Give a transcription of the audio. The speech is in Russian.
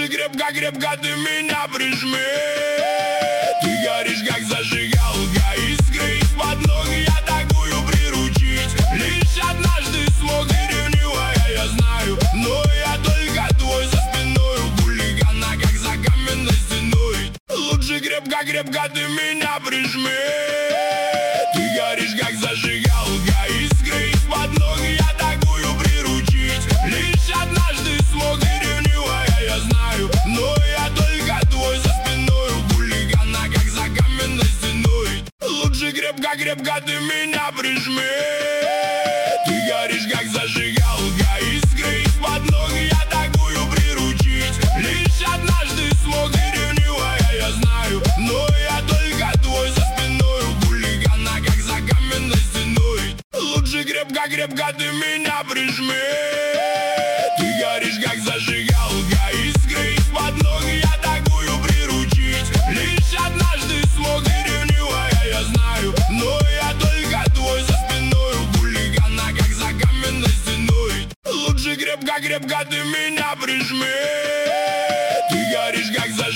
Лучше крепко ты меня прижми. Ты горишь как зажигалка, искры из-под ног я такую приручить. Лишь однажды смог, и ревнивая я знаю, но я только твой за спиною. Хулигана как за каменной стеной. Лучше крепко ты меня прижми. Ты горишь как зажигалка, искры из-под ног я такую приручить. Лишь однажды смог, и ревнивая я знаю, но я только твой за спиною. Хулигана как за каменной стеной. Лучше крепко ты меня прижми. Ты горишь как зажигалка, искры из-под ног я такую приручить. Лишь однажды смог, и ревнивая я знаю, но я только твой за спиною. Хулигана как за каменной стеной. Лучше крепко ты меня прижми. Ты горишь как зажигалка, искры из-под ног я такую приручить. Лишь однажды смог, и ревнивая я знаю, но я только твой за спиною. Хулигана как за каменной стеной. Лучше крепко ты меня прижми. Ты горишь как зажигалка.